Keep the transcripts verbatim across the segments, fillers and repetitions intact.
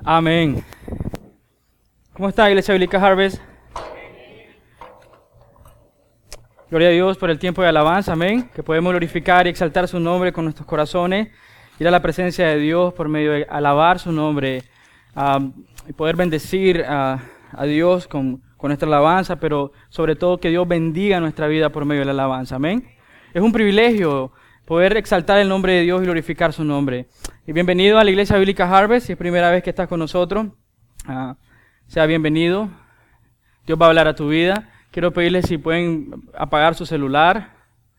Amén. ¿Cómo está, Iglesia Bíblica Harvest? Gloria a Dios por el tiempo de alabanza, amén. Que podemos glorificar y exaltar su nombre con nuestros corazones, ir a la presencia de Dios por medio de alabar su nombre um, y poder bendecir uh, a Dios con, con nuestra alabanza, pero sobre todo que Dios bendiga nuestra vida por medio de la alabanza, amén. Es un privilegio poder exaltar el nombre de Dios y glorificar su nombre. Y bienvenido a la Iglesia Bíblica Harvest, si es primera vez que estás con nosotros, uh, sea bienvenido. Dios va a hablar a tu vida. Quiero pedirles si pueden apagar su celular,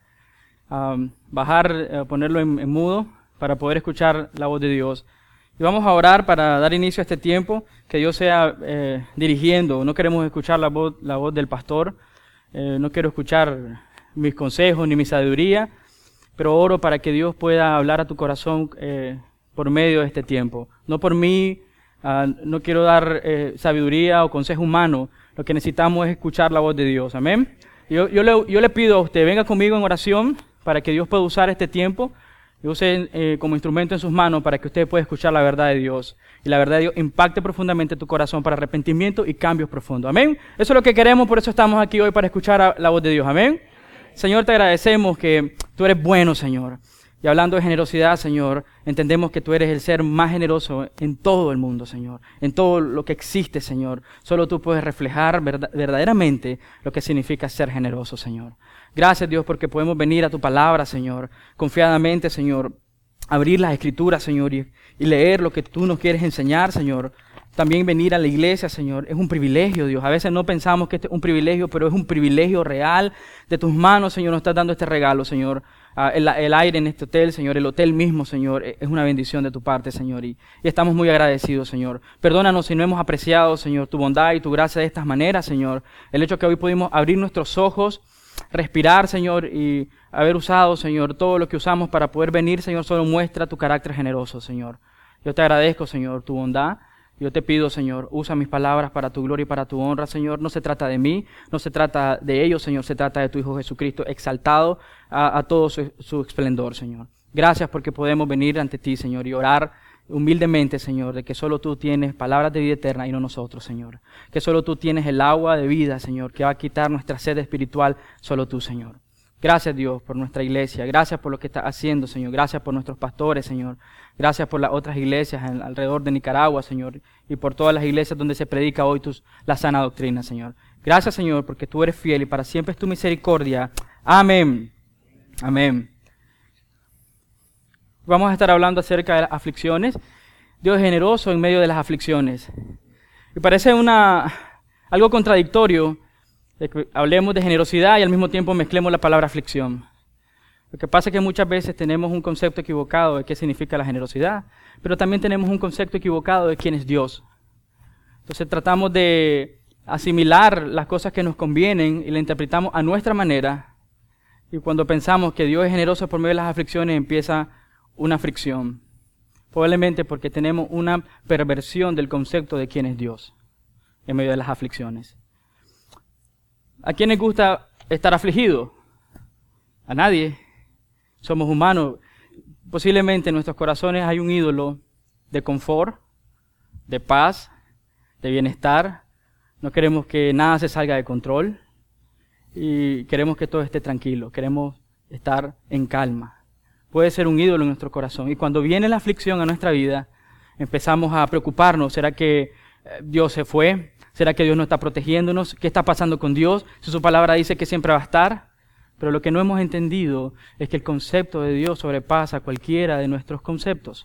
um, bajar, uh, ponerlo en, en mudo para poder escuchar la voz de Dios. Y vamos a orar para dar inicio a este tiempo, que Dios sea eh, dirigiendo. No queremos escuchar la voz, la voz del pastor, eh, no quiero escuchar mis consejos ni mi sabiduría, pero oro para que Dios pueda hablar a tu corazón eh, por medio de este tiempo. No por mí, uh, no quiero dar eh, sabiduría o consejo humano. Lo que necesitamos es escuchar la voz de Dios. Amén. Yo, yo, le, yo le pido a usted, venga conmigo en oración para que Dios pueda usar este tiempo y use eh, como instrumento en sus manos para que usted pueda escuchar la verdad de Dios. Y la verdad de Dios impacte profundamente tu corazón para arrepentimiento y cambios profundos. Amén. Eso es lo que queremos, por eso estamos aquí hoy para escuchar a, la voz de Dios. Amén. Señor, te agradecemos que tú eres bueno, Señor. Y hablando de generosidad, Señor, entendemos que tú eres el ser más generoso en todo el mundo, Señor. En todo lo que existe, Señor. Solo tú puedes reflejar verdad, verdaderamente lo que significa ser generoso, Señor. Gracias, Dios, porque podemos venir a tu palabra, Señor, confiadamente, Señor. Abrir las Escrituras, Señor, y, y leer lo que tú nos quieres enseñar, Señor. También venir a la iglesia, Señor, es un privilegio, Dios. A veces no pensamos que este es un privilegio, pero es un privilegio real. De tus manos, Señor, nos estás dando este regalo, Señor. Uh, el, el aire en este hotel, Señor, el hotel mismo, Señor, es una bendición de tu parte, Señor. Y, y estamos muy agradecidos, Señor. Perdónanos si no hemos apreciado, Señor, tu bondad y tu gracia de estas maneras, Señor. El hecho que hoy pudimos abrir nuestros ojos, respirar, Señor, y haber usado, Señor, todo lo que usamos para poder venir, Señor, solo muestra tu carácter generoso, Señor. Yo te agradezco, Señor, tu bondad. Yo te pido, Señor, usa mis palabras para tu gloria y para tu honra, Señor. No se trata de mí, no se trata de ellos, Señor. Se trata de tu Hijo Jesucristo, exaltado a, a todo su, su esplendor, Señor. Gracias porque podemos venir ante ti, Señor, y orar humildemente, Señor, de que solo tú tienes palabras de vida eterna y no nosotros, Señor. Que solo tú tienes el agua de vida, Señor, que va a quitar nuestra sed espiritual, solo tú, Señor. Gracias, Dios, por nuestra iglesia. Gracias por lo que estás haciendo, Señor. Gracias por nuestros pastores, Señor. Gracias por las otras iglesias en, alrededor de Nicaragua, Señor. Y por todas las iglesias donde se predica hoy tus, la sana doctrina, Señor. Gracias, Señor, porque tú eres fiel y para siempre es tu misericordia. Amén. Amén. Vamos a estar hablando acerca de las aflicciones. Dios es generoso en medio de las aflicciones. Y parece una, algo contradictorio de que hablemos de generosidad y al mismo tiempo mezclemos la palabra aflicción. Lo que pasa es que muchas veces tenemos un concepto equivocado de qué significa la generosidad, pero también tenemos un concepto equivocado de quién es Dios. Entonces tratamos de asimilar las cosas que nos convienen y las interpretamos a nuestra manera, y cuando pensamos que Dios es generoso por medio de las aflicciones empieza una fricción. Probablemente porque tenemos una perversión del concepto de quién es Dios en medio de las aflicciones. ¿A quién les gusta estar afligido? A nadie. Somos humanos. Posiblemente en nuestros corazones hay un ídolo de confort, de paz, de bienestar. No queremos que nada se salga de control y queremos que todo esté tranquilo. Queremos estar en calma. Puede ser un ídolo en nuestro corazón. Y cuando viene la aflicción a nuestra vida, empezamos a preocuparnos. ¿Será que Dios se fue? ¿Será que Dios no está protegiéndonos? ¿Qué está pasando con Dios? Si su palabra dice que siempre va a estar. Pero lo que no hemos entendido es que el concepto de Dios sobrepasa cualquiera de nuestros conceptos.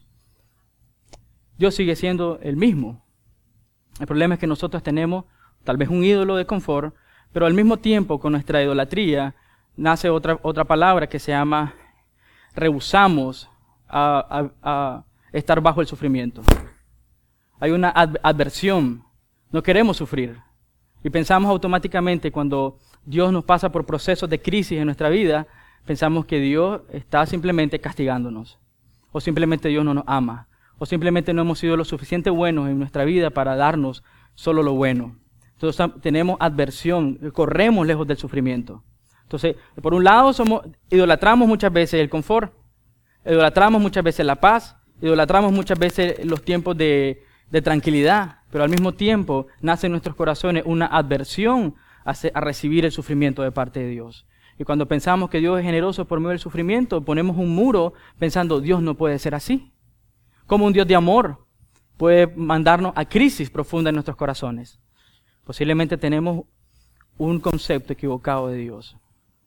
Dios sigue siendo el mismo. El problema es que nosotros tenemos tal vez un ídolo de confort, pero al mismo tiempo con nuestra idolatría nace otra, otra palabra que se llama rehusamos a, a, a estar bajo el sufrimiento. Hay una ad, adversión. No queremos sufrir. Y pensamos automáticamente cuando Dios nos pasa por procesos de crisis en nuestra vida, pensamos que Dios está simplemente castigándonos. O simplemente Dios no nos ama. O simplemente no hemos sido lo suficiente buenos en nuestra vida para darnos solo lo bueno. Entonces tenemos adversión, corremos lejos del sufrimiento. Entonces, por un lado, somos, idolatramos muchas veces el confort, idolatramos muchas veces la paz, idolatramos muchas veces los tiempos de de tranquilidad, pero al mismo tiempo nace en nuestros corazones una adversión a, a recibir el sufrimiento de parte de Dios. Y cuando pensamos que Dios es generoso por medio del sufrimiento, ponemos un muro pensando, Dios no puede ser así. Como un Dios de amor puede mandarnos a crisis profunda en nuestros corazones. Posiblemente tenemos un concepto equivocado de Dios.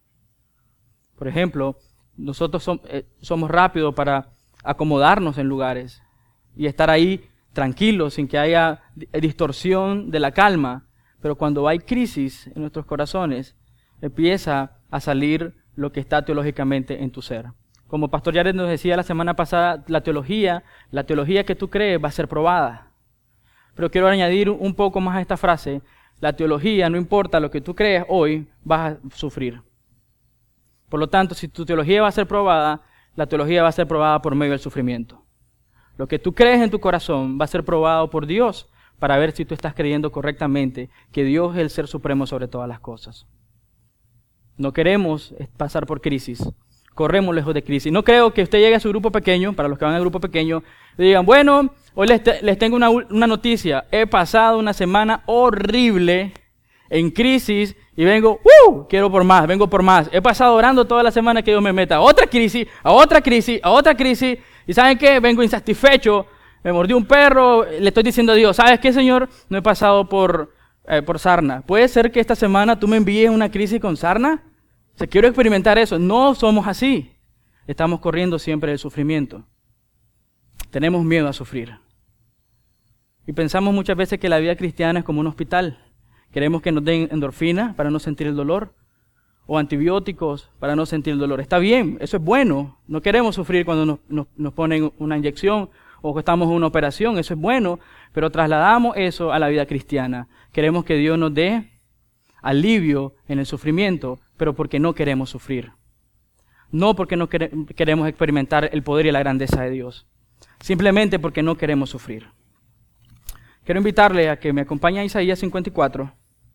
Por ejemplo, nosotros som- eh, somos rápidos para acomodarnos en lugares y estar ahí tranquilos sin que haya distorsión de la calma. Pero cuando hay crisis en nuestros corazones, empieza a salir lo que está teológicamente en tu ser. Como Pastor Jared nos decía la semana pasada, la teología, la teología que tú crees va a ser probada. Pero quiero añadir un poco más a esta frase. La teología, no importa lo que tú creas hoy, vas a sufrir. Por lo tanto, si tu teología va a ser probada, la teología va a ser probada por medio del sufrimiento. Lo que tú crees en tu corazón va a ser probado por Dios para ver si tú estás creyendo correctamente que Dios es el ser supremo sobre todas las cosas. No queremos pasar por crisis. Corremos lejos de crisis. No creo que usted llegue a su grupo pequeño, para los que van al grupo pequeño, y digan, bueno, hoy les, te, les tengo una, una noticia. He pasado una semana horrible, en crisis, y vengo, ¡uh! Quiero por más, vengo por más. He pasado orando toda la semana que Dios me meta a otra crisis, a otra crisis, a otra crisis, y ¿saben qué? Vengo insatisfecho, me mordió un perro, le estoy diciendo a Dios, ¿sabes qué, Señor? No he pasado por, eh, por sarna. ¿Puede ser que esta semana tú me envíes una crisis con sarna? O sea, quiero experimentar eso. No somos así. Estamos corriendo siempre del sufrimiento. Tenemos miedo a sufrir. Y pensamos muchas veces que la vida cristiana es como un hospital. Queremos que nos den endorfina para no sentir el dolor, o antibióticos para no sentir el dolor. Está bien, eso es bueno. No queremos sufrir cuando nos, nos, nos ponen una inyección o que estamos en una operación. Eso es bueno, pero trasladamos eso a la vida cristiana. Queremos que Dios nos dé alivio en el sufrimiento, pero porque no queremos sufrir. No porque no quere- queremos experimentar el poder y la grandeza de Dios. Simplemente porque no queremos sufrir. Quiero invitarle a que me acompañe a Isaías cincuenta y cuatro.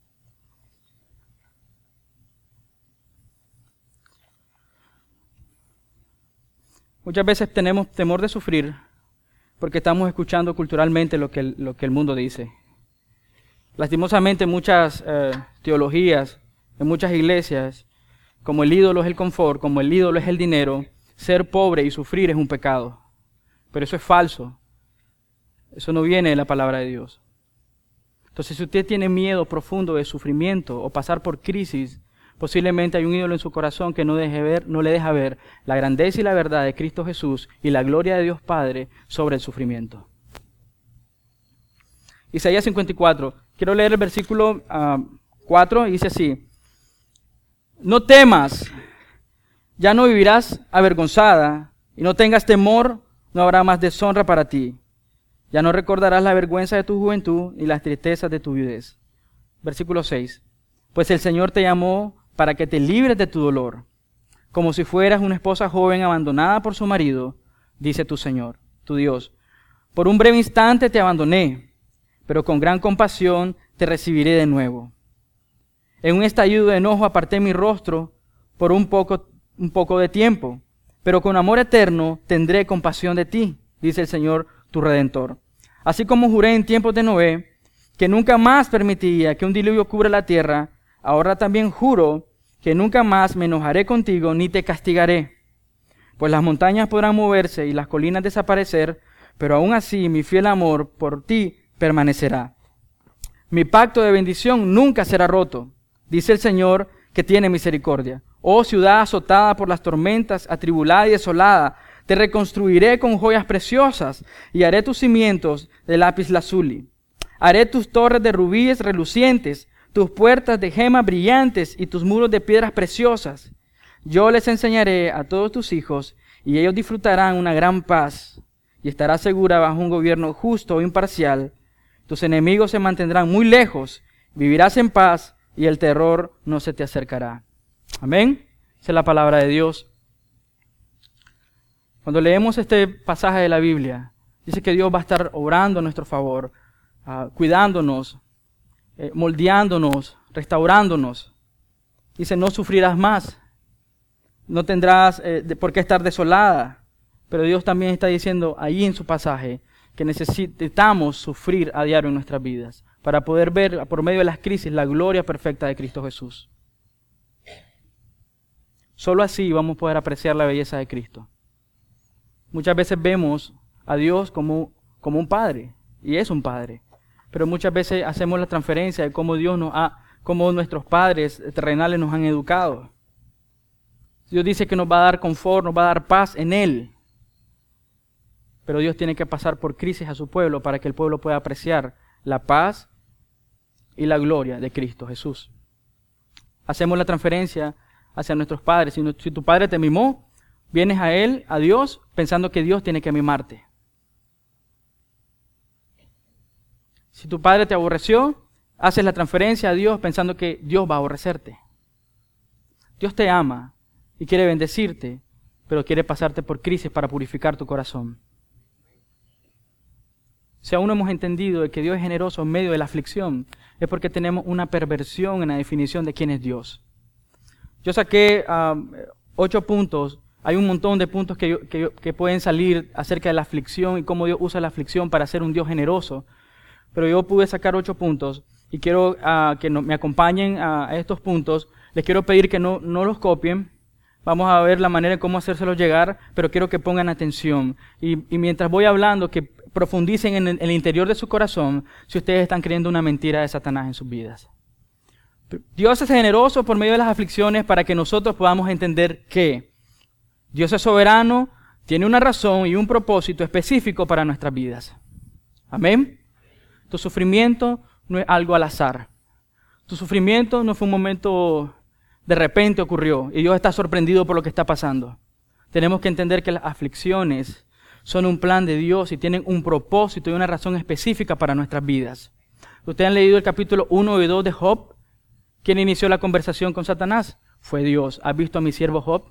Muchas veces tenemos temor de sufrir porque estamos escuchando culturalmente lo que el, lo que el mundo dice. Lastimosamente muchas eh, teologías, en muchas iglesias, como el ídolo es el confort, como el ídolo es el dinero, ser pobre y sufrir es un pecado. Pero eso es falso. Eso no viene de la palabra de Dios. Entonces, si usted tiene miedo profundo de sufrimiento o pasar por crisis, posiblemente hay un ídolo en su corazón que no, deje ver, no le deja ver la grandeza y la verdad de Cristo Jesús y la gloria de Dios Padre sobre el sufrimiento. Isaías cincuenta y cuatro. Quiero leer el versículo uh, cuatro y dice así. No temas, ya no vivirás avergonzada, y no tengas temor, no habrá más deshonra para ti. Ya no recordarás la vergüenza de tu juventud ni las tristezas de tu viudez. Versículo seis. Pues el Señor te llamó para que te libres de tu dolor, como si fueras una esposa joven abandonada por su marido, dice tu Señor, tu Dios. Por un breve instante te abandoné, pero con gran compasión te recibiré de nuevo. En un estallido de enojo aparté mi rostro por un poco, un poco de tiempo, pero con amor eterno tendré compasión de ti, dice el Señor tu Redentor. Así como juré en tiempos de Noé, que nunca más permitiría que un diluvio cubra la tierra, ahora también juro que nunca más me enojaré contigo ni te castigaré. Pues las montañas podrán moverse y las colinas desaparecer, pero aún así mi fiel amor por ti permanecerá. Mi pacto de bendición nunca será roto, dice el Señor que tiene misericordia. Oh ciudad azotada por las tormentas, atribulada y desolada, te reconstruiré con joyas preciosas y haré tus cimientos de lápiz lazuli. Haré tus torres de rubíes relucientes, tus puertas de gemas brillantes y tus muros de piedras preciosas. Yo les enseñaré a todos tus hijos y ellos disfrutarán una gran paz y estarás segura bajo un gobierno justo e imparcial. Tus enemigos se mantendrán muy lejos, vivirás en paz y el terror no se te acercará. Amén. Esa es la palabra de Dios. Cuando leemos este pasaje de la Biblia, dice que Dios va a estar obrando a nuestro favor, uh, cuidándonos, eh, moldeándonos, restaurándonos. Dice, no sufrirás más, no tendrás eh, de por qué estar desolada. Pero Dios también está diciendo ahí en su pasaje, que necesitamos sufrir a diario en nuestras vidas para poder ver por medio de las crisis la gloria perfecta de Cristo Jesús. Solo así vamos a poder apreciar la belleza de Cristo. Muchas veces vemos a Dios como, como un padre, y es un padre, pero muchas veces hacemos la transferencia de cómo Dios nos ha, cómo nuestros padres terrenales nos han educado. Dios dice que nos va a dar confort, nos va a dar paz en Él. Pero Dios tiene que pasar por crisis a su pueblo para que el pueblo pueda apreciar la paz y la gloria de Cristo Jesús. Hacemos la transferencia hacia nuestros padres. Si, no, si tu padre te mimó, vienes a Él, a Dios, pensando que Dios tiene que mimarte. Si tu padre te aborreció, haces la transferencia a Dios pensando que Dios va a aborrecerte. Dios te ama y quiere bendecirte, pero quiere pasarte por crisis para purificar tu corazón. Si aún no hemos entendido de que Dios es generoso en medio de la aflicción, es porque tenemos una perversión en la definición de quién es Dios. Yo saqué um, ocho puntos. Hay un montón de puntos que, yo, que, yo, que pueden salir acerca de la aflicción y cómo Dios usa la aflicción para ser un Dios generoso. Pero yo pude sacar ocho puntos y quiero uh, que no, me acompañen a, a estos puntos. Les quiero pedir que no, no los copien. Vamos a ver la manera en cómo hacérselos llegar, pero quiero que pongan atención. Y, y mientras voy hablando, que profundicen en el, en el interior de su corazón si ustedes están creyendo una mentira de Satanás en sus vidas. Dios es generoso por medio de las aflicciones para que nosotros podamos entender que Dios es soberano, tiene una razón y un propósito específico para nuestras vidas. Amén. Tu sufrimiento no es algo al azar. Tu sufrimiento no fue un momento de repente ocurrió y Dios está sorprendido por lo que está pasando. Tenemos que entender que las aflicciones son un plan de Dios y tienen un propósito y una razón específica para nuestras vidas. Ustedes han leído el capítulo uno y dos de Job. ¿Quién inició la conversación con Satanás? Fue Dios. ¿Has visto a mi siervo Job?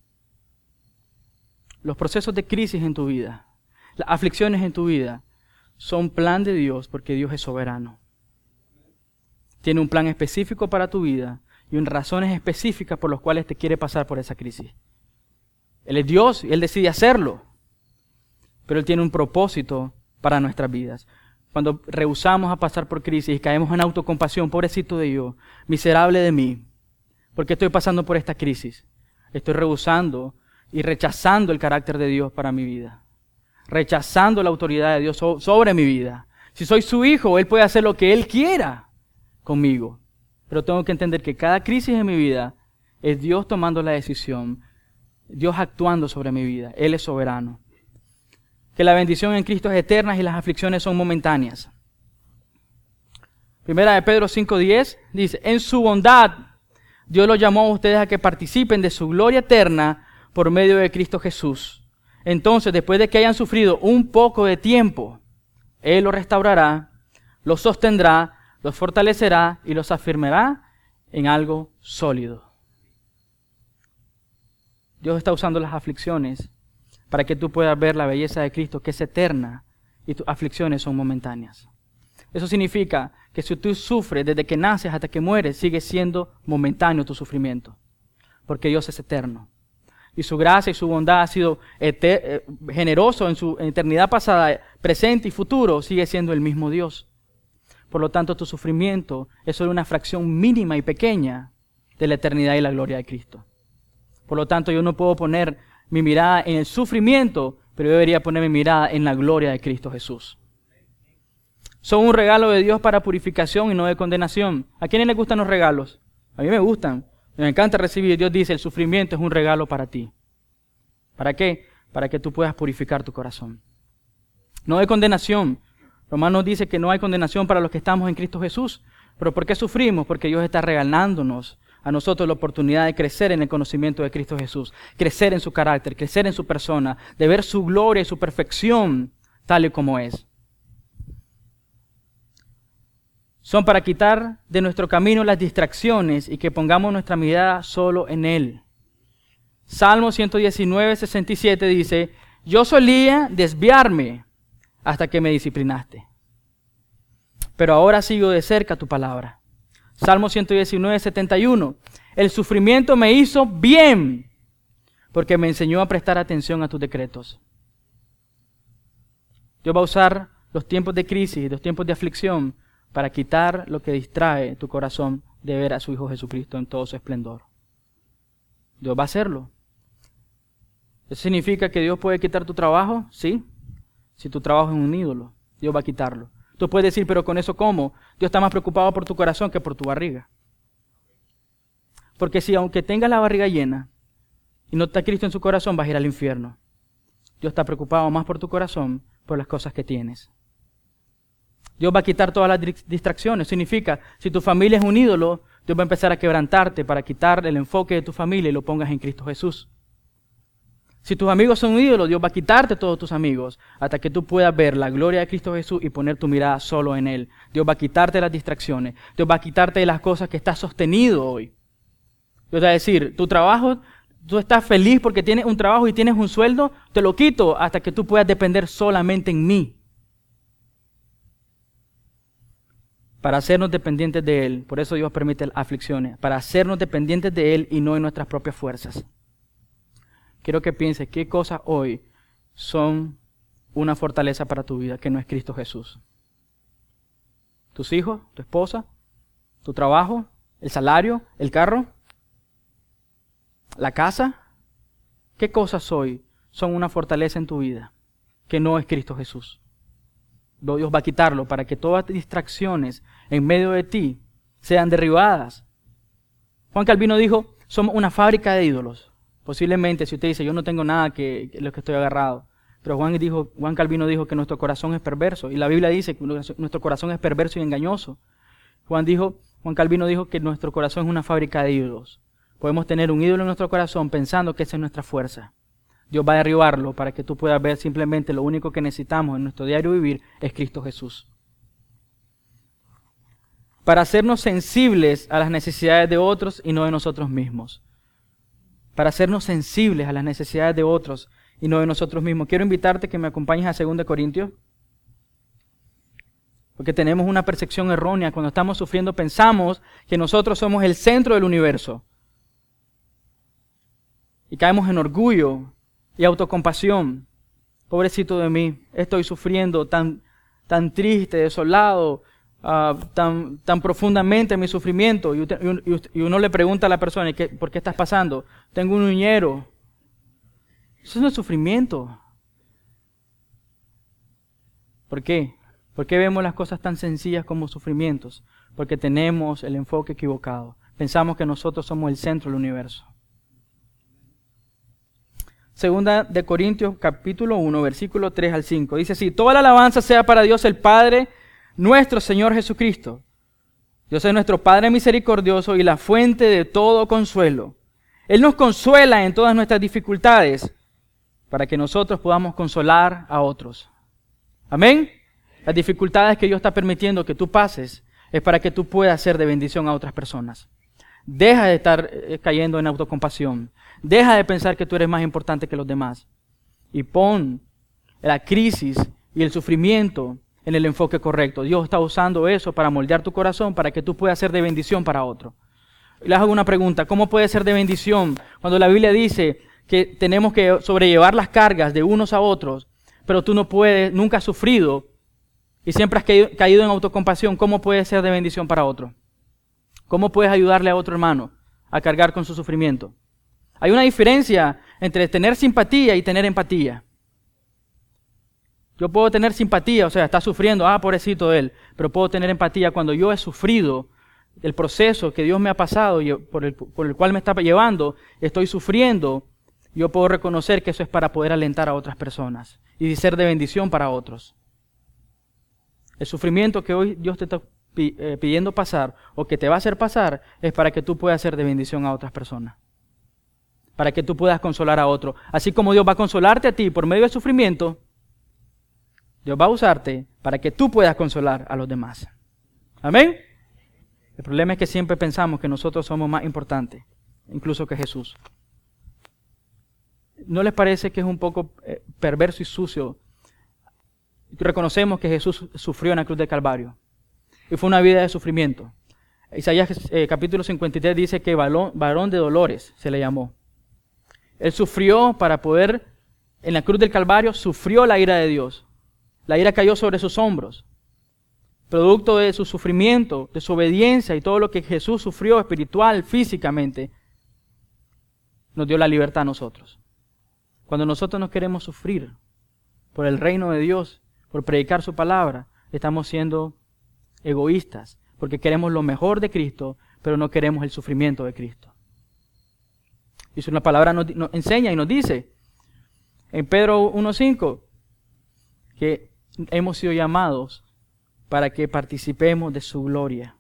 Los procesos de crisis en tu vida, las aflicciones en tu vida, son plan de Dios porque Dios es soberano. Tiene un plan específico para tu vida y unas razones específicas por las cuales te quiere pasar por esa crisis. Él es Dios y Él decide hacerlo, pero Él tiene un propósito para nuestras vidas. Cuando rehusamos a pasar por crisis y caemos en autocompasión, pobrecito de yo, miserable de mí, porque estoy pasando por esta crisis. Estoy rehusando y rechazando el carácter de Dios para mi vida, rechazando la autoridad de Dios sobre mi vida. Si soy su hijo, Él puede hacer lo que Él quiera conmigo, pero tengo que entender que cada crisis en mi vida es Dios tomando la decisión, Dios actuando sobre mi vida. Él es soberano. Que la bendición en Cristo es eterna y las aflicciones son momentáneas. Primera de Pedro cinco diez dice, en su bondad Dios los llamó a ustedes a que participen de su gloria eterna por medio de Cristo Jesús. Entonces, después de que hayan sufrido un poco de tiempo, Él los restaurará, los sostendrá, los fortalecerá y los afirmará en algo sólido. Dios está usando las aflicciones para que tú puedas ver la belleza de Cristo, que es eterna, y tus aflicciones son momentáneas. Eso significa que si tú sufres desde que naces hasta que mueres, sigue siendo momentáneo tu sufrimiento, porque Dios es eterno. Y su gracia y su bondad ha sido eter- generoso en su eternidad pasada, presente y futuro, sigue siendo el mismo Dios. Por lo tanto, tu sufrimiento es solo una fracción mínima y pequeña de la eternidad y la gloria de Cristo. Por lo tanto, yo no puedo poner mi mirada en el sufrimiento, pero yo debería poner mi mirada en la gloria de Cristo Jesús. Son un regalo de Dios para purificación y no de condenación. ¿A quiénes les gustan los regalos? A mí me gustan. Me encanta recibir. Dios dice, el sufrimiento es un regalo para ti. ¿Para qué? Para que tú puedas purificar tu corazón. No de condenación. Romanos dice que no hay condenación para los que estamos en Cristo Jesús. ¿Pero por qué sufrimos? Porque Dios está regalándonos a nosotros la oportunidad de crecer en el conocimiento de Cristo Jesús, crecer en su carácter, crecer en su persona, de ver su gloria y su perfección tal y como es. Son para quitar de nuestro camino las distracciones y que pongamos nuestra mirada solo en Él. Salmo ciento diecinueve, sesenta y siete dice, yo solía desviarme hasta que me disciplinaste, pero ahora sigo de cerca tu palabra. Salmo ciento diecinueve, setenta y uno. El sufrimiento me hizo bien, porque me enseñó a prestar atención a tus decretos. Dios va a usar los tiempos de crisis, los tiempos de aflicción, para quitar lo que distrae tu corazón de ver a su Hijo Jesucristo en todo su esplendor. Dios va a hacerlo. ¿Eso significa que Dios puede quitar tu trabajo? Sí. Si tu trabajo es un ídolo, Dios va a quitarlo. Tú puedes decir, pero con eso ¿cómo? Dios está más preocupado por tu corazón que por tu barriga. Porque si aunque tengas la barriga llena y no está Cristo en su corazón, vas a ir al infierno. Dios está preocupado más por tu corazón, por las cosas que tienes. Dios va a quitar todas las distracciones. Significa, si tu familia es un ídolo, Dios va a empezar a quebrantarte para quitar el enfoque de tu familia y lo pongas en Cristo Jesús. Si tus amigos son un ídolo, Dios va a quitarte todos tus amigos hasta que tú puedas ver la gloria de Cristo Jesús y poner tu mirada solo en Él. Dios va a quitarte las distracciones. Dios va a quitarte de las cosas que estás sostenido hoy. Dios va a decir, tu trabajo, tú estás feliz porque tienes un trabajo y tienes un sueldo, te lo quito hasta que tú puedas depender solamente en mí. Para hacernos dependientes de Él, por eso Dios permite aflicciones, para hacernos dependientes de Él y no en nuestras propias fuerzas. Quiero que pienses qué cosas hoy son una fortaleza para tu vida que no es Cristo Jesús. ¿Tus hijos? ¿Tu esposa? ¿Tu trabajo? ¿El salario? ¿El carro? ¿La casa? ¿Qué cosas hoy son una fortaleza en tu vida que no es Cristo Jesús? Dios va a quitarlo para que todas las distracciones en medio de ti sean derribadas. Juan Calvino dijo, somos una fábrica de ídolos. Posiblemente si usted dice, yo no tengo nada que, que lo que estoy agarrado. Pero Juan, dijo, Juan Calvino dijo que nuestro corazón es perverso. Y la Biblia dice que nuestro corazón es perverso y engañoso. Juan, dijo, Juan Calvino dijo que nuestro corazón es una fábrica de ídolos. Podemos tener un ídolo en nuestro corazón pensando que esa es nuestra fuerza. Dios va a derribarlo para que tú puedas ver simplemente lo único que necesitamos en nuestro diario vivir es Cristo Jesús. Para hacernos sensibles a las necesidades de otros y no de nosotros mismos. Para hacernos sensibles a las necesidades de otros y no de nosotros mismos. Quiero invitarte que me acompañes a segunda Corintios. Porque tenemos una percepción errónea. Cuando estamos sufriendo pensamos que nosotros somos el centro del universo. Y caemos en orgullo y autocompasión. Pobrecito de mí, estoy sufriendo tan, tan triste, desolado, uh, tan, tan profundamente mi sufrimiento. Y, y, y uno le pregunta a la persona, ¿qué, ¿por qué estás pasando? Tengo un uñero. Eso no es sufrimiento. ¿Por qué? ¿Por qué vemos las cosas tan sencillas como sufrimientos? Porque tenemos el enfoque equivocado. Pensamos que nosotros somos el centro del universo. Segunda de Corintios, capítulo uno, versículo tres al cinco. Dice así, toda la alabanza sea para Dios el Padre, nuestro Señor Jesucristo. Dios es nuestro Padre misericordioso y la fuente de todo consuelo. Él nos consuela en todas nuestras dificultades para que nosotros podamos consolar a otros. Amén. Las dificultades que Dios está permitiendo que tú pases es para que tú puedas ser de bendición a otras personas. Deja de estar cayendo en autocompasión. Deja de pensar que tú eres más importante que los demás. Y pon la crisis y el sufrimiento en el enfoque correcto. Dios está usando eso para moldear tu corazón para que tú puedas ser de bendición para otro. Y les hago una pregunta. ¿Cómo puede ser de bendición cuando la Biblia dice que tenemos que sobrellevar las cargas de unos a otros, pero tú no puedes, nunca has sufrido y siempre has caído, caído en autocompasión? ¿Cómo puedes ser de bendición para otro? ¿Cómo puedes ayudarle a otro hermano a cargar con su sufrimiento? Hay una diferencia entre tener simpatía y tener empatía. Yo puedo tener simpatía, o sea, está sufriendo, ah, pobrecito de él, pero puedo tener empatía cuando yo he sufrido el proceso que Dios me ha pasado y por el, por el cual me está llevando, estoy sufriendo, yo puedo reconocer que eso es para poder alentar a otras personas y ser de bendición para otros. El sufrimiento que hoy Dios te está pidiendo pasar o que te va a hacer pasar es para que tú puedas ser de bendición a otras personas. Para que tú puedas consolar a otro. Así como Dios va a consolarte a ti por medio del sufrimiento, Dios va a usarte para que tú puedas consolar a los demás. ¿Amén? El problema es que siempre pensamos que nosotros somos más importantes, incluso que Jesús. ¿No les parece que es un poco eh, perverso y sucio? Reconocemos que Jesús sufrió en la cruz del Calvario y fue una vida de sufrimiento. Isaías eh, capítulo cincuenta y tres dice que varón, varón de dolores se le llamó. Él sufrió para poder, en la cruz del Calvario, sufrió la ira de Dios. La ira cayó sobre sus hombros. Producto de su sufrimiento, de su obediencia y todo lo que Jesús sufrió espiritual, físicamente, nos dio la libertad a nosotros. Cuando nosotros no queremos sufrir por el reino de Dios, por predicar su palabra, estamos siendo egoístas, porque queremos lo mejor de Cristo, pero no queremos el sufrimiento de Cristo. Y una palabra nos, nos enseña y nos dice, en Pedro uno cinco, que hemos sido llamados para que participemos de su gloria.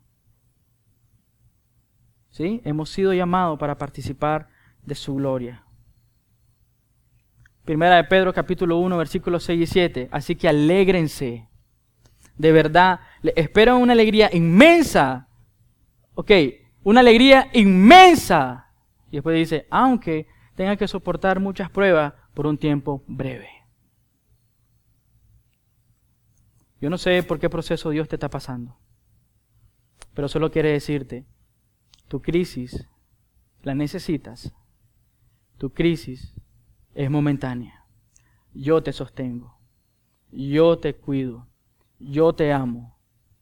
¿Sí? Hemos sido llamados para participar de su gloria. Primera de Pedro capítulo uno, versículos seis y siete. Así que alégrense. De verdad, espero una alegría inmensa. Ok, una alegría inmensa. Y después dice, aunque tenga que soportar muchas pruebas por un tiempo breve. Yo no sé por qué proceso Dios te está pasando, pero solo quiere decirte, tu crisis la necesitas, tu crisis es momentánea. Yo te sostengo, yo te cuido, yo te amo.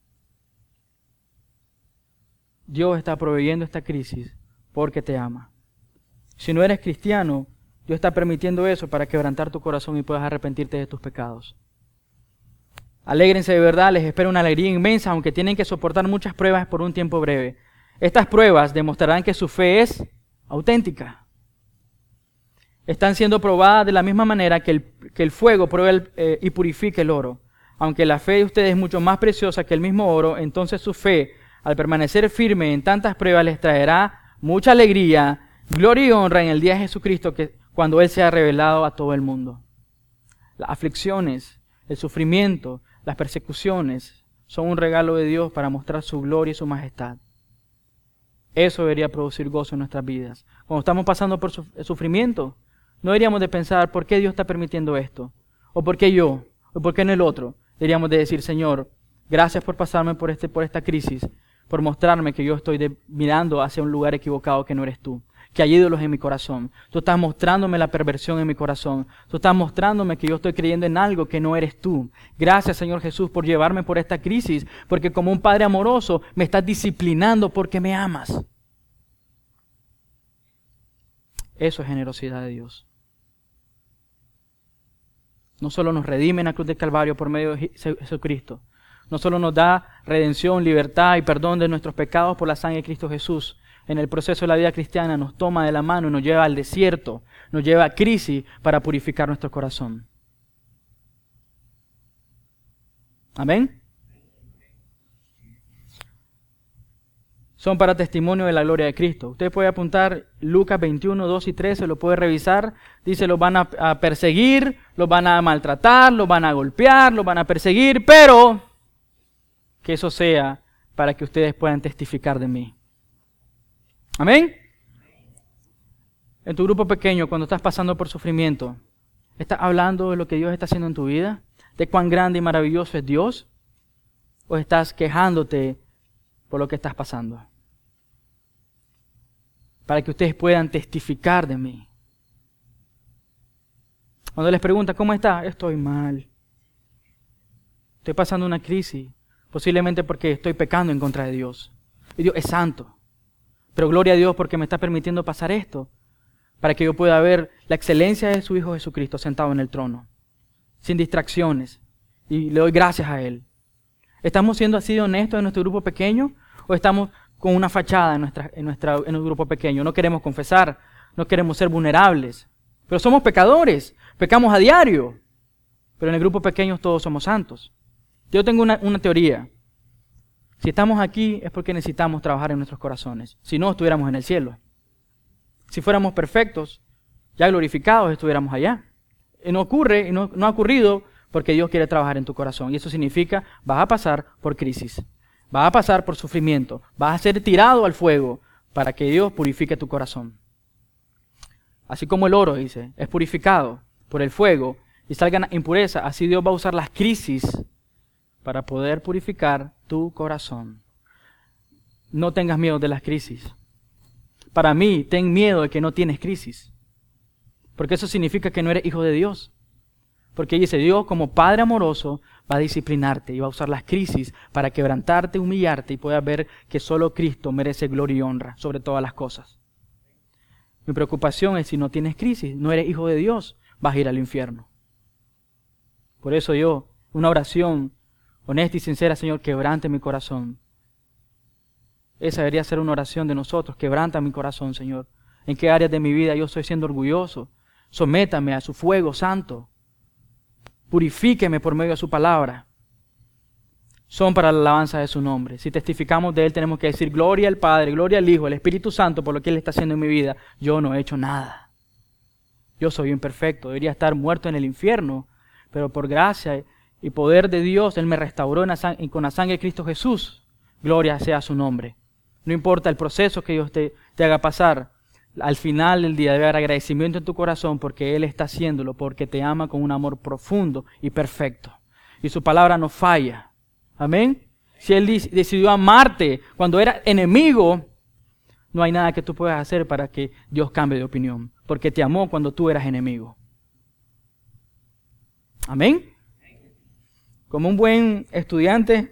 Dios está proveyendo esta crisis porque te ama. Si no eres cristiano, Dios está permitiendo eso para quebrantar tu corazón y puedas arrepentirte de tus pecados. Alégrense de verdad, les espera una alegría inmensa, aunque tienen que soportar muchas pruebas por un tiempo breve. Estas pruebas demostrarán que su fe es auténtica. Están siendo probadas de la misma manera que el, que el fuego prueba el, eh, y purifica el oro. Aunque la fe de ustedes es mucho más preciosa que el mismo oro, entonces su fe, al permanecer firme en tantas pruebas, les traerá mucha alegría, gloria y honra en el día de Jesucristo, que, cuando Él sea revelado a todo el mundo. Las aflicciones, el sufrimiento, las persecuciones son un regalo de Dios para mostrar su gloria y su majestad. Eso debería producir gozo en nuestras vidas. Cuando estamos pasando por sufrimiento, no deberíamos de pensar por qué Dios está permitiendo esto, o por qué yo, o por qué en el otro. Deberíamos de decir, Señor, gracias por pasarme por, este, por esta crisis, por mostrarme que yo estoy de, mirando hacia un lugar equivocado que no eres tú, que hay ídolos en mi corazón. Tú estás mostrándome la perversión en mi corazón. Tú estás mostrándome que yo estoy creyendo en algo que no eres tú. Gracias, Señor Jesús, por llevarme por esta crisis, porque como un Padre amoroso me estás disciplinando porque me amas. Eso es generosidad de Dios. No solo nos redime en la cruz del Calvario por medio de Jesucristo, no solo nos da redención, libertad y perdón de nuestros pecados por la sangre de Cristo Jesús. En el proceso de la vida cristiana nos toma de la mano y nos lleva al desierto, nos lleva a crisis para purificar nuestro corazón. ¿Amén? Son para testimonio de la gloria de Cristo. Usted puede apuntar Lucas veintiuno, dos y tres, se lo puede revisar. Dice, los van a, a perseguir, los van a maltratar, los van a golpear, los van a perseguir, pero que eso sea para que ustedes puedan testificar de mí. ¿Amén? En tu grupo pequeño, cuando estás pasando por sufrimiento, ¿estás hablando de lo que Dios está haciendo en tu vida? ¿De cuán grande y maravilloso es Dios? ¿O estás quejándote por lo que estás pasando? Para que ustedes puedan testificar de mí. Cuando les pregunta, ¿cómo está? Estoy mal. Estoy pasando una crisis, posiblemente porque estoy pecando en contra de Dios. Y Dios es santo. Pero gloria a Dios porque me está permitiendo pasar esto, para que yo pueda ver la excelencia de su Hijo Jesucristo sentado en el trono, sin distracciones. Y le doy gracias a Él. ¿Estamos siendo así honestos en nuestro grupo pequeño? ¿O estamos con una fachada en, nuestra, en, nuestra, en nuestro grupo pequeño? No queremos confesar, no queremos ser vulnerables. Pero somos pecadores, pecamos a diario. Pero en el grupo pequeño todos somos santos. Yo tengo una, una teoría. Si estamos aquí es porque necesitamos trabajar en nuestros corazones. Si no, estuviéramos en el cielo. Si fuéramos perfectos, ya glorificados, estuviéramos allá. Y no ocurre, y no, no ha ocurrido porque Dios quiere trabajar en tu corazón. Y eso significa, vas a pasar por crisis. Vas a pasar por sufrimiento. Vas a ser tirado al fuego para que Dios purifique tu corazón. Así como el oro, dice, es purificado por el fuego y salgan impurezas, así Dios va a usar las crisis para poder purificar tu corazón. No tengas miedo de las crisis. Para mí, ten miedo de que no tienes crisis. Porque eso significa que no eres hijo de Dios. Porque dice, Dios como Padre amoroso va a disciplinarte y va a usar las crisis para quebrantarte, humillarte y puedas ver que solo Cristo merece gloria y honra sobre todas las cosas. Mi preocupación es si no tienes crisis, no eres hijo de Dios, vas a ir al infierno. Por eso yo, una oración honesta y sincera, Señor, quebrante mi corazón. Esa debería ser una oración de nosotros, quebranta mi corazón, Señor. ¿En qué áreas de mi vida yo estoy siendo orgulloso? Sométame a su fuego santo. Purifíqueme por medio de su palabra. Son para la alabanza de su nombre. Si testificamos de Él, tenemos que decir gloria al Padre, gloria al Hijo, al Espíritu Santo por lo que Él está haciendo en mi vida. Yo no he hecho nada. Yo soy imperfecto, debería estar muerto en el infierno, pero por gracia y poder de Dios, Él me restauró en la sang- con la sangre de Cristo Jesús. Gloria sea su nombre. No importa el proceso que Dios te, te haga pasar, al final del día debe haber agradecimiento en tu corazón porque Él está haciéndolo, porque te ama con un amor profundo y perfecto. Y su palabra no falla. Amén. Si Él decidió amarte cuando era enemigo, no hay nada que tú puedas hacer para que Dios cambie de opinión, porque te amó cuando tú eras enemigo. Amén. Como un buen estudiante,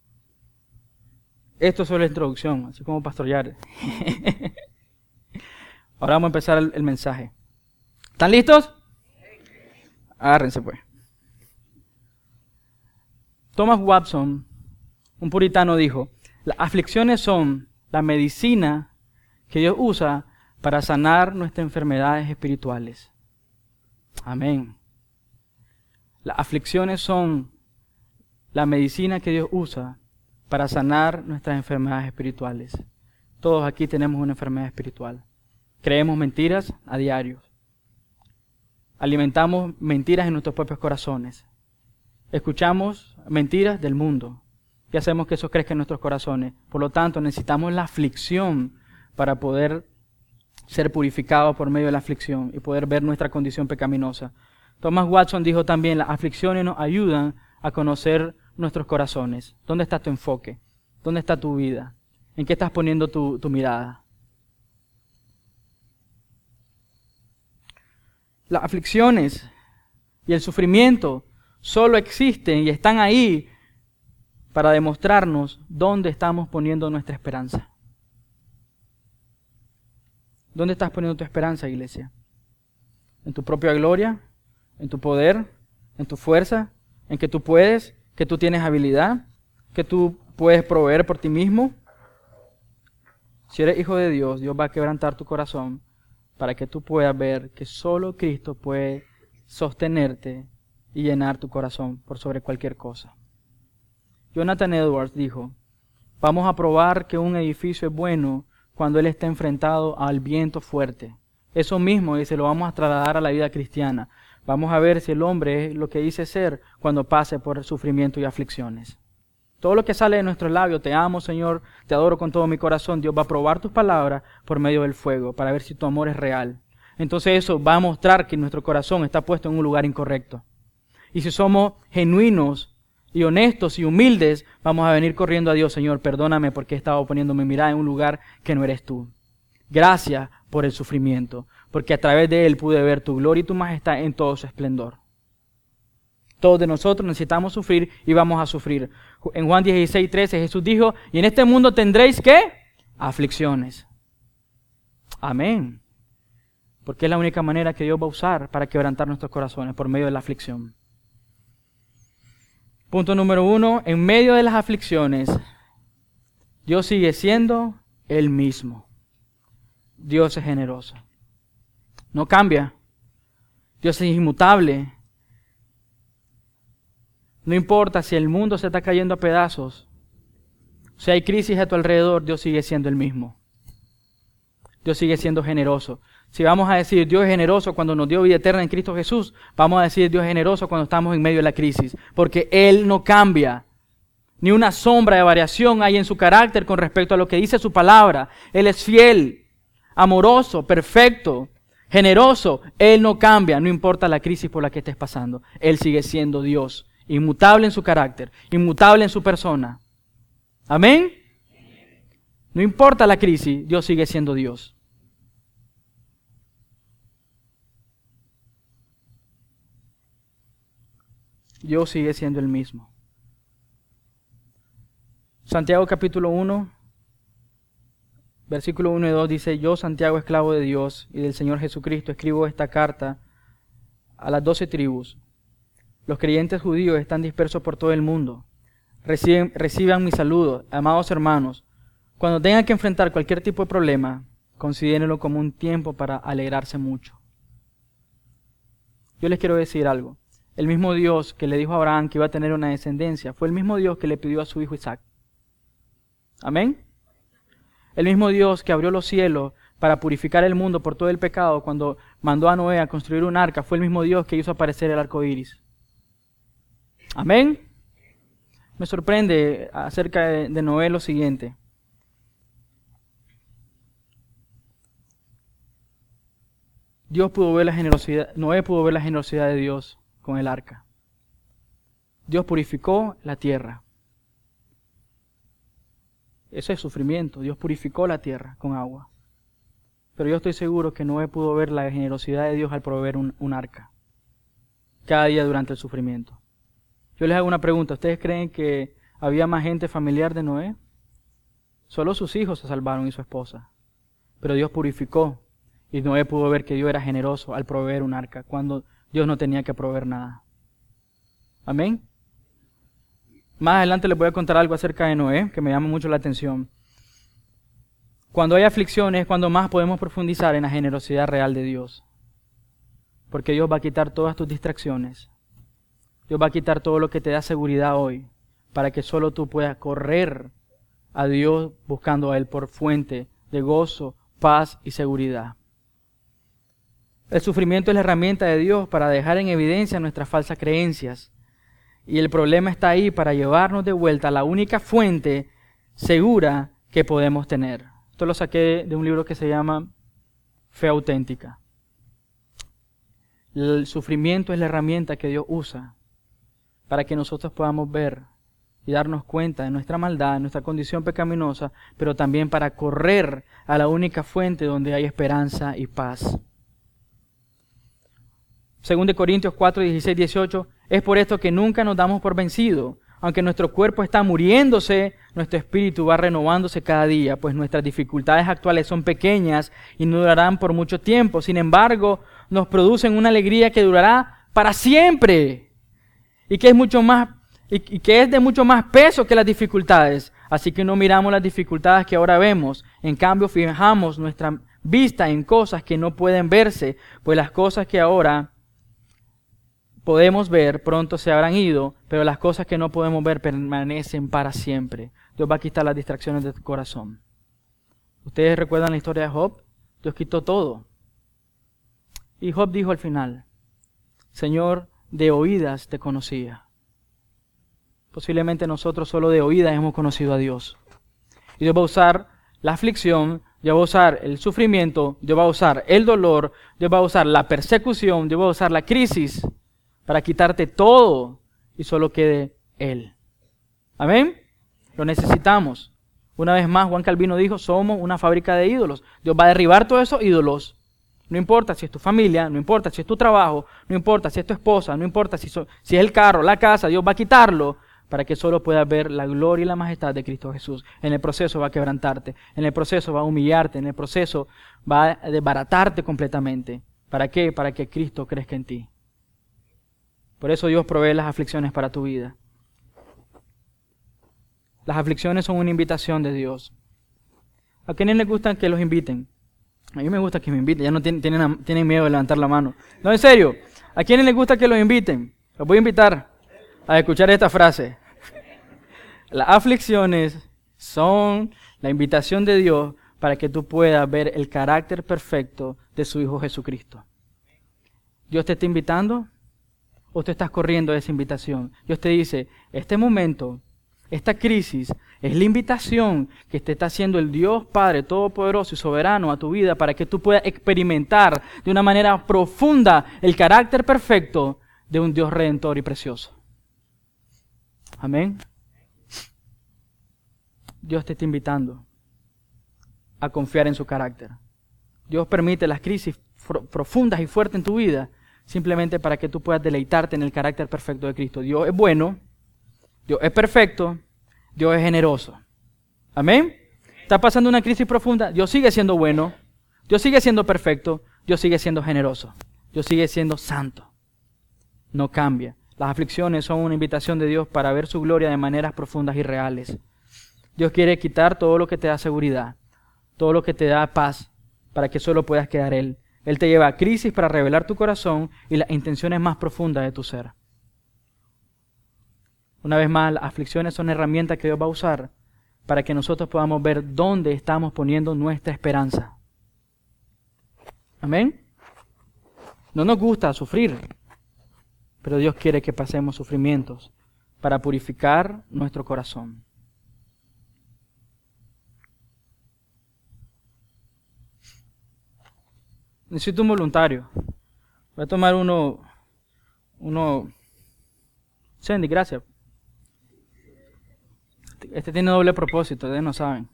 esto es solo la introducción, así como Pastor Yared. Ahora vamos a empezar el, el mensaje. ¿Están listos? Agárrense pues. Thomas Watson, un puritano, dijo, las aflicciones son la medicina que Dios usa para sanar nuestras enfermedades espirituales. Amén. Las aflicciones son la medicina que Dios usa para sanar nuestras enfermedades espirituales. Todos aquí tenemos una enfermedad espiritual. Creemos mentiras a diario. Alimentamos mentiras en nuestros propios corazones. Escuchamos mentiras del mundo y hacemos que eso crezca en nuestros corazones. Por lo tanto, necesitamos la aflicción para poder ser purificados por medio de la aflicción y poder ver nuestra condición pecaminosa. Thomas Watson dijo también, las aflicciones nos ayudan a conocer nuestros corazones. ¿Dónde está tu enfoque? ¿Dónde está tu vida? ¿En qué estás poniendo tu, tu mirada? Las aflicciones y el sufrimiento solo existen y están ahí para demostrarnos dónde estamos poniendo nuestra esperanza. ¿Dónde estás poniendo tu esperanza, iglesia? ¿En tu propia gloria? ¿En tu poder? ¿En tu fuerza? ¿En que tú puedes? ¿Que tú tienes habilidad? ¿Que tú puedes proveer por ti mismo? Si eres hijo de Dios, Dios va a quebrantar tu corazón para que tú puedas ver que solo Cristo puede sostenerte y llenar tu corazón por sobre cualquier cosa. Jonathan Edwards dijo, vamos a probar que un edificio es bueno cuando él está enfrentado al viento fuerte. Eso mismo, dice, lo vamos a trasladar a la vida cristiana. Vamos a ver si el hombre es lo que dice ser cuando pase por el sufrimiento y aflicciones. Todo lo que sale de nuestros labios, te amo, Señor, te adoro con todo mi corazón, Dios va a probar tus palabras por medio del fuego para ver si tu amor es real. Entonces eso va a mostrar que nuestro corazón está puesto en un lugar incorrecto. Y si somos genuinos y honestos y humildes, vamos a venir corriendo a Dios, Señor, perdóname porque he estado poniendo mi mirada en un lugar que no eres tú. Gracias por el sufrimiento, porque a través de él pude ver tu gloria y tu majestad en todo su esplendor. Todos de nosotros necesitamos sufrir y vamos a sufrir. En Juan dieciséis, trece Jesús dijo, y en este mundo tendréis, ¿qué? Aflicciones. Amén. Porque es la única manera que Dios va a usar para quebrantar nuestros corazones, por medio de la aflicción. Punto número uno, en medio de las aflicciones, Dios sigue siendo el mismo. Dios es generoso. No cambia. Dios es inmutable. No importa si el mundo se está cayendo a pedazos, si hay crisis a tu alrededor, Dios sigue siendo el mismo. Dios sigue siendo generoso. Si vamos a decir Dios es generoso cuando nos dio vida eterna en Cristo Jesús, vamos a decir Dios es generoso cuando estamos en medio de la crisis, porque Él no cambia. Ni una sombra de variación hay en su carácter con respecto a lo que dice su palabra. Él es fiel, amoroso, perfecto, generoso. Él no cambia, no importa la crisis por la que estés pasando. Él sigue siendo Dios. Inmutable en su carácter, inmutable en su persona. ¿Amén? No importa la crisis, Dios sigue siendo Dios. Dios sigue siendo el mismo. Santiago capítulo uno, versículo uno y dos dice: yo, Santiago, esclavo de Dios y del Señor Jesucristo, escribo esta carta a las doce tribus. Los creyentes judíos están dispersos por todo el mundo. Reciben, reciban mis saludos, amados hermanos. Cuando tengan que enfrentar cualquier tipo de problema, considérenlo como un tiempo para alegrarse mucho. Yo les quiero decir algo. El mismo Dios que le dijo a Abraham que iba a tener una descendencia, fue el mismo Dios que le pidió a su hijo Isaac. Amén. El mismo Dios que abrió los cielos para purificar el mundo por todo el pecado cuando mandó a Noé a construir un arca, fue el mismo Dios que hizo aparecer el arco iris. Amén. Me sorprende acerca de, de Noé lo siguiente. Dios pudo ver la generosidad, Noé pudo ver la generosidad de Dios con el arca. Dios purificó la tierra. Eso es sufrimiento. Dios purificó la tierra con agua. Pero yo estoy seguro que Noé pudo ver la generosidad de Dios al proveer un, un arca. Cada día durante el sufrimiento. Yo les hago una pregunta. ¿Ustedes creen que había más gente familiar de Noé? Solo sus hijos se salvaron y su esposa. Pero Dios purificó. Y Noé pudo ver que Dios era generoso al proveer un arca, cuando Dios no tenía que proveer nada. Amén. Más adelante les voy a contar algo acerca de Noé, que me llama mucho la atención. Cuando hay aflicciones es cuando más podemos profundizar en la generosidad real de Dios. Porque Dios va a quitar todas tus distracciones. Dios va a quitar todo lo que te da seguridad hoy, para que solo tú puedas correr a Dios buscando a Él por fuente de gozo, paz y seguridad. El sufrimiento es la herramienta de Dios para dejar en evidencia nuestras falsas creencias. Y el problema está ahí para llevarnos de vuelta a la única fuente segura que podemos tener. Esto lo saqué de un libro que se llama Fe Auténtica. El sufrimiento es la herramienta que Dios usa para que nosotros podamos ver y darnos cuenta de nuestra maldad, de nuestra condición pecaminosa, pero también para correr a la única fuente donde hay esperanza y paz. Según de Corintios cuatro, dieciséis, dieciocho, es por esto que nunca nos damos por vencidos. Aunque nuestro cuerpo está muriéndose, nuestro espíritu va renovándose cada día, pues nuestras dificultades actuales son pequeñas y no durarán por mucho tiempo. Sin embargo, nos producen una alegría que durará para siempre y que es mucho más y, y que es de mucho más peso que las dificultades. Así que no miramos las dificultades que ahora vemos, en cambio fijamos nuestra vista en cosas que no pueden verse, pues las cosas que ahora podemos ver pronto se habrán ido, pero las cosas que no podemos ver permanecen para siempre. Dios va a quitar las distracciones de tu corazón. ¿Ustedes recuerdan la historia de Job? Dios quitó todo. Y Job dijo al final: Señor, de oídas te conocía. Posiblemente nosotros solo de oídas hemos conocido a Dios. Y Dios va a usar la aflicción, Dios va a usar el sufrimiento, Dios va a usar el dolor, Dios va a usar la persecución, Dios va a usar la crisis para quitarte todo y solo quede Él. ¿Amén? Lo necesitamos. Una vez más, Juan Calvino dijo, somos una fábrica de ídolos. Dios va a derribar todos esos ídolos. No importa si es tu familia, no importa si es tu trabajo, no importa si es tu esposa, no importa si, so, si es el carro, la casa, Dios va a quitarlo para que solo puedas ver la gloria y la majestad de Cristo Jesús. En el proceso va a quebrantarte, en el proceso va a humillarte, en el proceso va a desbaratarte completamente. ¿Para qué? Para que Cristo crezca en ti. Por eso Dios provee las aflicciones para tu vida. Las aflicciones son una invitación de Dios. ¿A quiénes les gustan que los inviten? A mí me gusta que me inviten, ya no tienen, tienen, tienen miedo de levantar la mano. No, en serio, ¿a quiénes les gusta que los inviten? Los voy a invitar a escuchar esta frase. Las aflicciones son la invitación de Dios para que tú puedas ver el carácter perfecto de su Hijo Jesucristo. Dios te está invitando o tú estás corriendo de esa invitación. Dios te dice, este momento, esta crisis, es la invitación que te está haciendo el Dios Padre Todopoderoso y Soberano a tu vida para que tú puedas experimentar de una manera profunda el carácter perfecto de un Dios redentor y precioso. Amén. Dios te está invitando a confiar en su carácter. Dios permite las crisis profundas y fuertes en tu vida simplemente para que tú puedas deleitarte en el carácter perfecto de Cristo. Dios es bueno, Dios es perfecto, Dios es generoso. Amén. Está pasando una crisis profunda, Dios sigue siendo bueno, Dios sigue siendo perfecto, Dios sigue siendo generoso, Dios sigue siendo santo. No cambia. Las aflicciones son una invitación de Dios para ver su gloria de maneras profundas y reales. Dios quiere quitar todo lo que te da seguridad, todo lo que te da paz, para que solo puedas quedar Él. Él te lleva a crisis para revelar tu corazón y las intenciones más profundas de tu ser. Una vez más, las aflicciones son herramientas que Dios va a usar para que nosotros podamos ver dónde estamos poniendo nuestra esperanza. Amén. No nos gusta sufrir, pero Dios quiere que pasemos sufrimientos para purificar nuestro corazón. Necesito un voluntario. Voy a tomar uno, uno. Sandy, gracias. Este tiene doble propósito, ustedes no saben.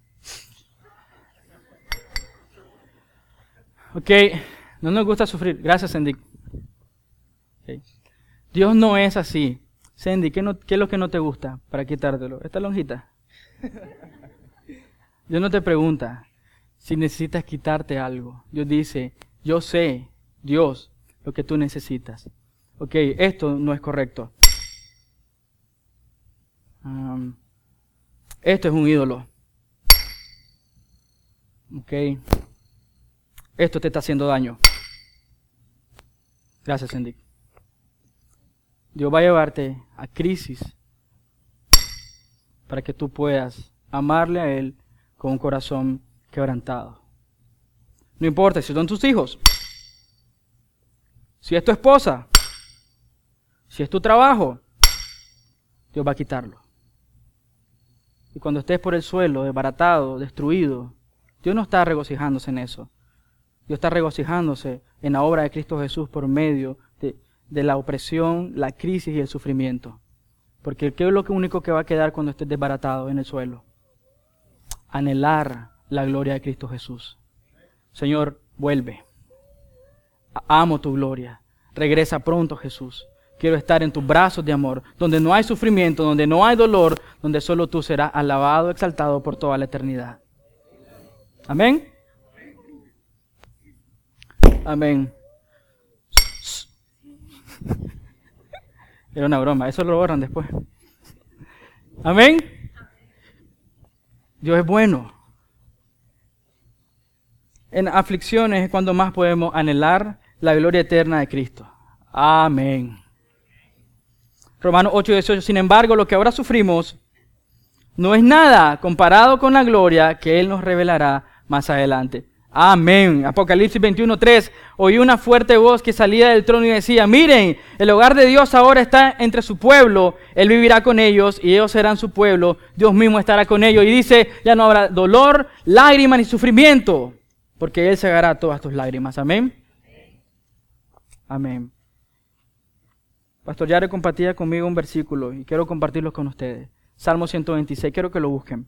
Ok, no nos gusta sufrir. Gracias, Sandy. Okay. Dios no es así. Sandy, ¿qué, no, ¿qué es lo que no te gusta para quitártelo? Esta lonjita. Dios no te pregunta si necesitas quitarte algo. Dios dice, yo sé, Dios, lo que tú necesitas. Ok, esto no es correcto. Um, esto es un ídolo. Ok. Esto te está haciendo daño. Gracias, Sandy. Dios va a llevarte a crisis para que tú puedas amarle a Él con un corazón quebrantado. No importa si son tus hijos, si es tu esposa, si es tu trabajo, Dios va a quitarlo. Y cuando estés por el suelo, desbaratado, destruido, Dios no está regocijándose en eso. Dios está regocijándose en la obra de Cristo Jesús por medio de, de la opresión, la crisis y el sufrimiento. Porque ¿qué es lo único que va a quedar cuando estés desbaratado en el suelo? Anhelar la gloria de Cristo Jesús. Señor, vuelve. Amo tu gloria. Regresa pronto, Jesús. Quiero estar en tus brazos de amor, donde no hay sufrimiento, donde no hay dolor, donde solo tú serás alabado, exaltado por toda la eternidad. Amén. Amén. Era una broma, eso lo borran después. Amén. Dios es bueno. En aflicciones es cuando más podemos anhelar la gloria eterna de Cristo. Amén. Romanos ocho dieciocho. Sin embargo, lo que ahora sufrimos no es nada comparado con la gloria que Él nos revelará más adelante. Amén. Apocalipsis veintiuno tres. Oí una fuerte voz que salía del trono y decía, miren, el hogar de Dios ahora está entre su pueblo. Él vivirá con ellos y ellos serán su pueblo. Dios mismo estará con ellos. Y dice, ya no habrá dolor, lágrimas ni sufrimiento, porque Él cegará todas tus lágrimas. Amén. Amén. Pastor Yare compartía conmigo un versículo y quiero compartirlo con ustedes. Salmo ciento veintiséis. Quiero que lo busquen.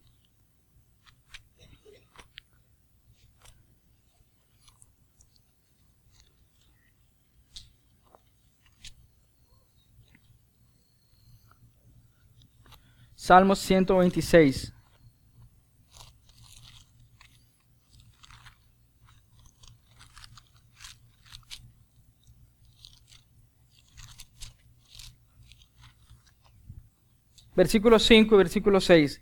Salmo ciento veintiséis. Versículo cinco y versículo seis.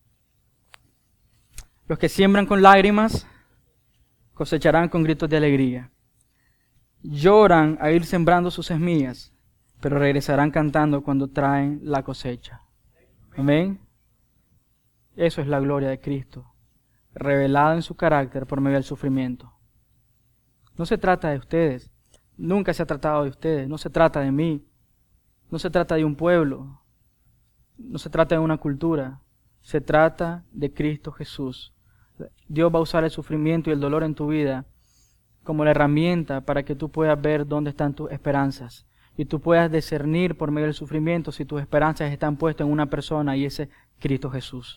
Los que siembran con lágrimas cosecharán con gritos de alegría. Lloran a ir sembrando sus semillas, pero regresarán cantando cuando traen la cosecha. Amén. Eso es la gloria de Cristo, revelada en su carácter por medio del sufrimiento. No se trata de ustedes, nunca se ha tratado de ustedes, no se trata de mí, no se trata de un pueblo, no se trata de una cultura, se trata de Cristo Jesús. Dios va a usar el sufrimiento y el dolor en tu vida como la herramienta para que tú puedas ver dónde están tus esperanzas y tú puedas discernir por medio del sufrimiento si tus esperanzas están puestas en una persona y ese es Cristo Jesús.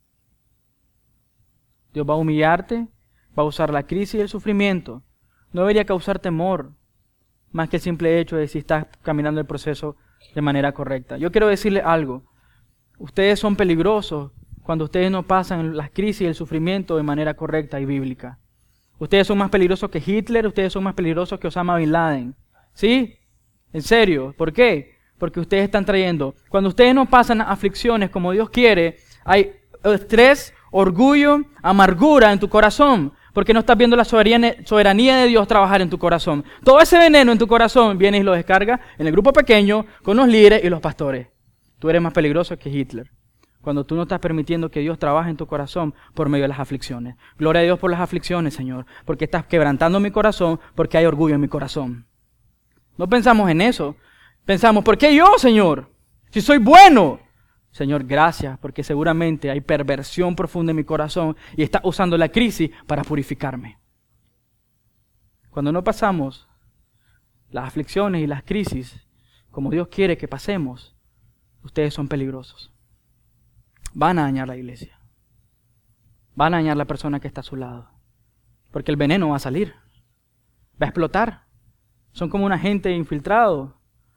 Dios va a humillarte, va a usar la crisis y el sufrimiento. No debería causar temor, más que el simple hecho de si estás caminando el proceso de manera correcta. Yo quiero decirles algo. Ustedes son peligrosos cuando ustedes no pasan las crisis y el sufrimiento de manera correcta y bíblica. Ustedes son más peligrosos que Hitler, ustedes son más peligrosos que Osama Bin Laden. ¿Sí? En serio. ¿Por qué? Porque ustedes están trayendo. Cuando ustedes no pasan aflicciones como Dios quiere, hay estrés, orgullo, amargura en tu corazón. Porque no estás viendo la soberanía, soberanía de Dios trabajar en tu corazón. Todo ese veneno en tu corazón viene y lo descarga en el grupo pequeño, con los líderes y los pastores. Tú eres más peligroso que Hitler. Cuando tú no estás permitiendo que Dios trabaje en tu corazón por medio de las aflicciones. Gloria a Dios por las aflicciones, Señor. Porque estás quebrantando mi corazón, porque hay orgullo en mi corazón. No pensamos en eso. Pensamos, ¿por qué yo, Señor? Si soy bueno. Señor, gracias, porque seguramente hay perversión profunda en mi corazón y está usando la crisis para purificarme. Cuando no pasamos las aflicciones y las crisis como Dios quiere que pasemos, ustedes son peligrosos. Van a dañar la iglesia. Van a dañar la persona que está a su lado. Porque el veneno va a salir. Va a explotar. Son como un agente infiltrado.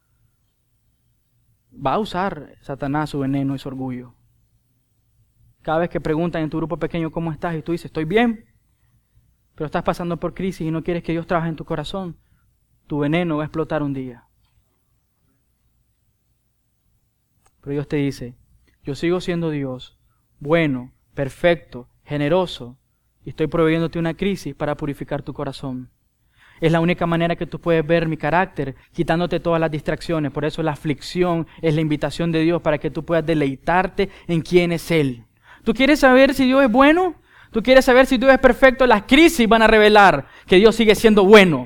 Va a usar Satanás su veneno y su orgullo. Cada vez que preguntan en tu grupo pequeño cómo estás y tú dices, estoy bien, pero estás pasando por crisis y no quieres que Dios trabaje en tu corazón, tu veneno va a explotar un día. Pero Dios te dice, yo sigo siendo Dios, bueno, perfecto, generoso, y estoy proveyéndote una crisis para purificar tu corazón. Es la única manera que tú puedes ver mi carácter, quitándote todas las distracciones. Por eso la aflicción es la invitación de Dios para que tú puedas deleitarte en quién es Él. ¿Tú quieres saber si Dios es bueno? ¿Tú quieres saber si Dios es perfecto? Las crisis van a revelar que Dios sigue siendo bueno.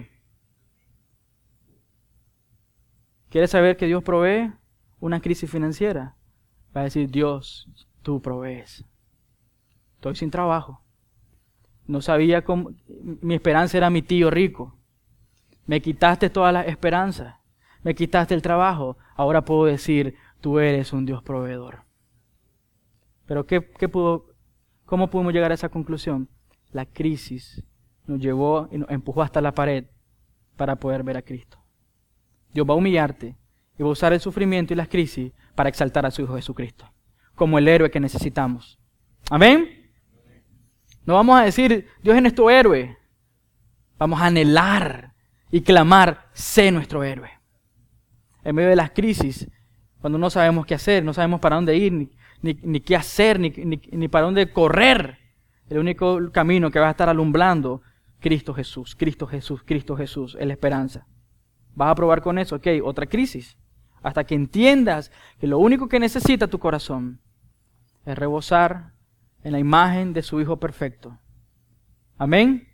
¿Quieres saber que Dios provee? Una crisis financiera. Va a decir, Dios, tú provees. Estoy sin trabajo. No sabía cómo. Mi esperanza era mi tío rico. Me quitaste todas las esperanzas. Me quitaste el trabajo. Ahora puedo decir, tú eres un Dios proveedor. Pero ¿qué, qué pudo, ¿cómo pudimos llegar a esa conclusión? La crisis nos llevó y nos empujó hasta la pared para poder ver a Cristo. Dios va a humillarte y va a usar el sufrimiento y las crisis para exaltar a su Hijo Jesucristo, como el héroe que necesitamos. ¿Amén? No vamos a decir, Dios es nuestro héroe. Vamos a anhelar y clamar, sé nuestro héroe. En medio de las crisis, cuando no sabemos qué hacer, no sabemos para dónde ir, ni, ni, ni qué hacer, ni, ni, ni para dónde correr, el único camino que va a estar alumbrando, Cristo Jesús, Cristo Jesús, Cristo Jesús, es la esperanza. ¿Vas a probar con eso? Ok, otra crisis. Hasta que entiendas que lo único que necesita tu corazón es rebosar en la imagen de su Hijo perfecto. Amén.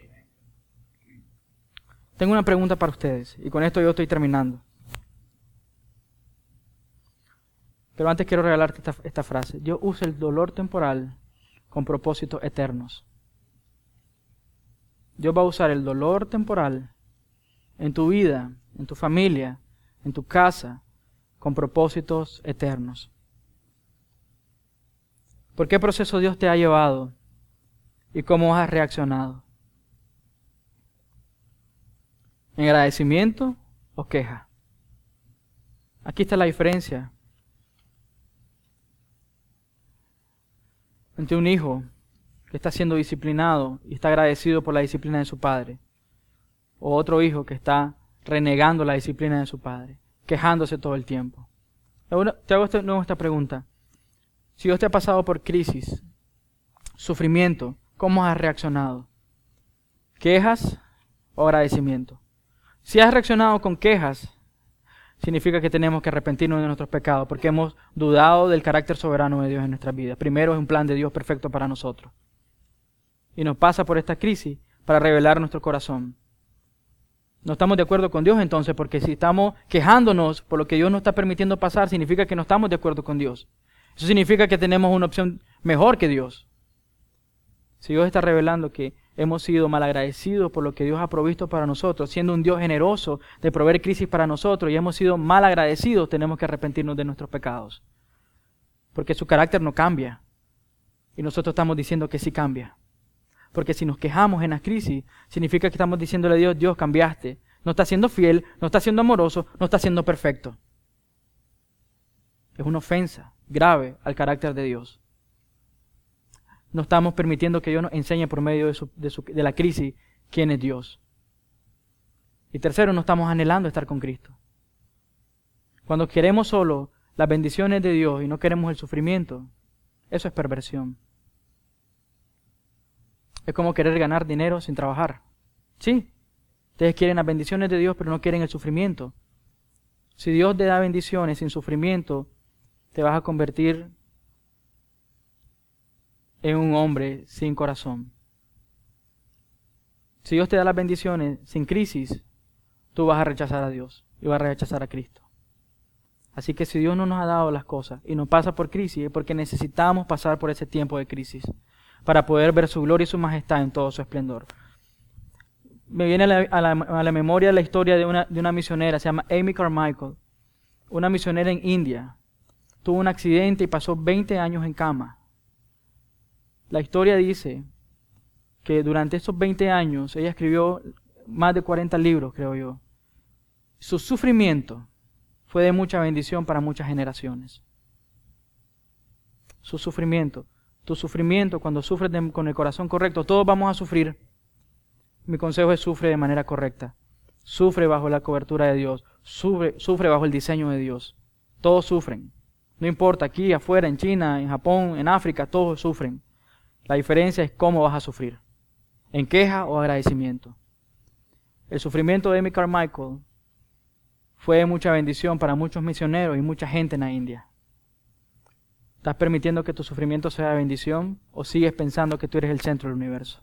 Tengo una pregunta para ustedes y con esto yo estoy terminando. Pero antes quiero regalarte esta, esta frase. Dios usa el dolor temporal con propósitos eternos. Dios va a usar el dolor temporal en tu vida, en tu familia, en tu casa, con propósitos eternos. ¿Por qué proceso Dios te ha llevado y cómo has reaccionado? ¿En agradecimiento o queja? Aquí está la diferencia entre un hijo que está siendo disciplinado y está agradecido por la disciplina de su padre, o otro hijo que está renegando la disciplina de su padre, quejándose todo el tiempo. Te hago de nuevo esta pregunta. Si Dios te ha pasado por crisis, sufrimiento, ¿cómo has reaccionado? ¿Quejas o agradecimiento? Si has reaccionado con quejas, significa que tenemos que arrepentirnos de nuestros pecados porque hemos dudado del carácter soberano de Dios en nuestras vidas. Primero es un plan de Dios perfecto para nosotros. Y nos pasa por esta crisis para revelar nuestro corazón. No estamos de acuerdo con Dios entonces, porque si estamos quejándonos por lo que Dios nos está permitiendo pasar, significa que no estamos de acuerdo con Dios. Eso significa que tenemos una opción mejor que Dios. Si Dios está revelando que hemos sido malagradecidos por lo que Dios ha provisto para nosotros, siendo un Dios generoso de proveer crisis para nosotros, y hemos sido malagradecidos, tenemos que arrepentirnos de nuestros pecados. Porque su carácter no cambia. Y nosotros estamos diciendo que sí cambia. Porque si nos quejamos en la crisis, significa que estamos diciéndole a Dios, Dios, cambiaste. no está siendo fiel, no está siendo amoroso, no está siendo perfecto. Es una ofensa grave al carácter de Dios. No estamos permitiendo que Dios nos enseñe por medio de, su, de, su, de la crisis quién es Dios. Y tercero, no estamos anhelando estar con Cristo. Cuando queremos solo las bendiciones de Dios y no queremos el sufrimiento, eso es perversión. Es como querer ganar dinero sin trabajar. Sí, ustedes quieren las bendiciones de Dios, pero no quieren el sufrimiento. Si Dios te da bendiciones sin sufrimiento, te vas a convertir en un hombre sin corazón. Si Dios te da las bendiciones sin crisis, tú vas a rechazar a Dios y vas a rechazar a Cristo. Así que si Dios no nos ha dado las cosas y nos pasa por crisis, es porque necesitamos pasar por ese tiempo de crisis para poder ver su gloria y su majestad en todo su esplendor. Me viene a la, a la, a la memoria la historia de una, de una misionera, se llama Amy Carmichael, una misionera en India. Tuvo un accidente y pasó veinte años en cama. La historia dice que durante esos veinte años ella escribió más de cuarenta libros, creo yo. Su sufrimiento fue de mucha bendición para muchas generaciones. Su sufrimiento. Tu sufrimiento, cuando sufres de, con el corazón correcto, todos vamos a sufrir. Mi consejo es sufre de manera correcta. Sufre bajo la cobertura de Dios. Sufre, sufre bajo el diseño de Dios. Todos sufren. No importa, aquí, afuera, en China, en Japón, en África, todos sufren. La diferencia es cómo vas a sufrir. En queja o agradecimiento. El sufrimiento de Amy Carmichael fue de mucha bendición para muchos misioneros y mucha gente en la India. ¿Estás permitiendo que tu sufrimiento sea de bendición o sigues pensando que tú eres el centro del universo?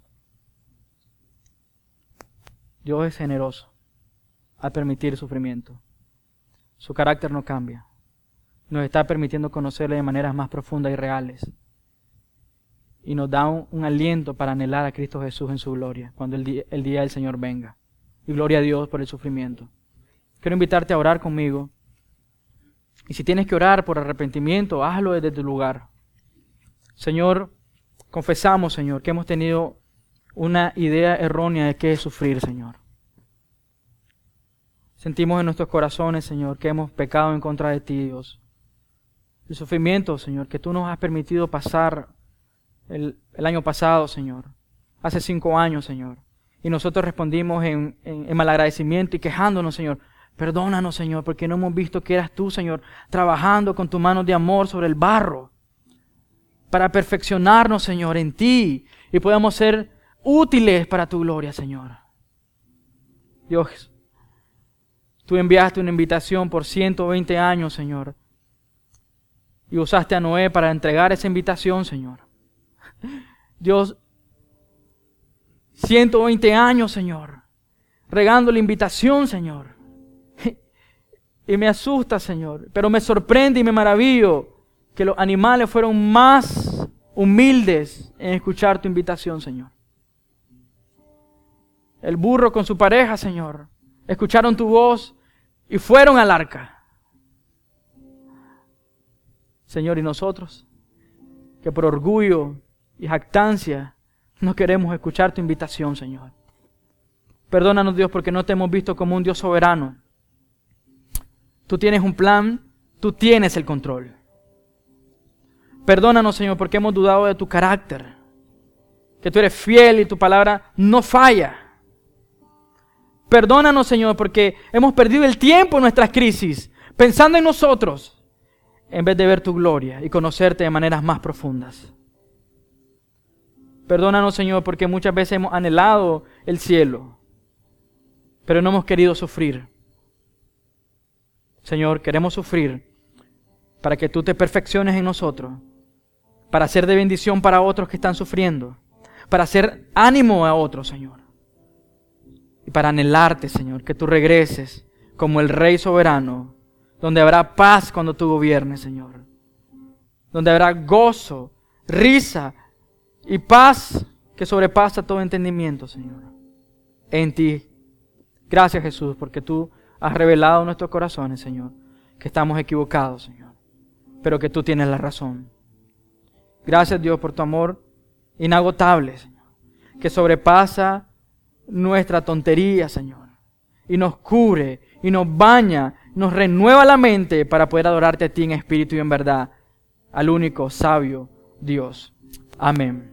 Dios es generoso al permitir sufrimiento. Su carácter no cambia. Nos está permitiendo conocerle de maneras más profundas y reales. Y nos da un, un aliento para anhelar a Cristo Jesús en su gloria, cuando el día, el día del Señor venga. Y gloria a Dios por el sufrimiento. Quiero invitarte a orar conmigo. Y si tienes que orar por arrepentimiento, hazlo desde tu lugar. Señor, confesamos, Señor, que hemos tenido una idea errónea de qué es sufrir, Señor. Sentimos en nuestros corazones, Señor, que hemos pecado en contra de ti, Dios. El sufrimiento, Señor, que tú nos has permitido pasar el, el año pasado, Señor. Hace cinco años, Señor. Y nosotros respondimos en, en, en malagradecimiento y quejándonos, Señor. Perdónanos, Señor, porque no hemos visto que eras tú, Señor, trabajando con tu mano de amor sobre el barro para perfeccionarnos, Señor, en ti y podamos ser útiles para tu gloria, Señor. Dios, tú enviaste una invitación por ciento veinte años, Señor, y usaste a Noé para entregar esa invitación, Señor. Dios, ciento veinte años, Señor, regando la invitación, Señor. Y me asusta, Señor, pero me sorprende y me maravillo que los animales fueron más humildes en escuchar tu invitación, Señor. El burro con su pareja, Señor, escucharon tu voz y fueron al arca. Señor, y nosotros, que por orgullo y jactancia no queremos escuchar tu invitación, Señor. Perdónanos, Dios, porque no te hemos visto como un Dios soberano. Tú tienes un plan, tú tienes el control. Perdónanos, Señor, porque hemos dudado de tu carácter, que tú eres fiel y tu palabra no falla. Perdónanos, Señor, porque hemos perdido el tiempo en nuestras crisis, pensando en nosotros, en vez de ver tu gloria y conocerte de maneras más profundas. Perdónanos, Señor, porque muchas veces hemos anhelado el cielo, pero no hemos querido sufrir. Señor, queremos sufrir para que tú te perfecciones en nosotros, para ser de bendición para otros que están sufriendo, para hacer ánimo a otros, Señor. Y para anhelarte, Señor, que tú regreses como el Rey soberano, donde habrá paz cuando tú gobiernes, Señor. Donde habrá gozo, risa y paz que sobrepasa todo entendimiento, Señor. En ti. Gracias, Jesús, porque tú has revelado en nuestros corazones, Señor, que estamos equivocados, Señor, pero que tú tienes la razón. Gracias, Dios, por tu amor inagotable, Señor, que sobrepasa nuestra tontería, Señor, y nos cubre y nos baña, nos renueva la mente para poder adorarte a ti en espíritu y en verdad, al único sabio Dios. Amén.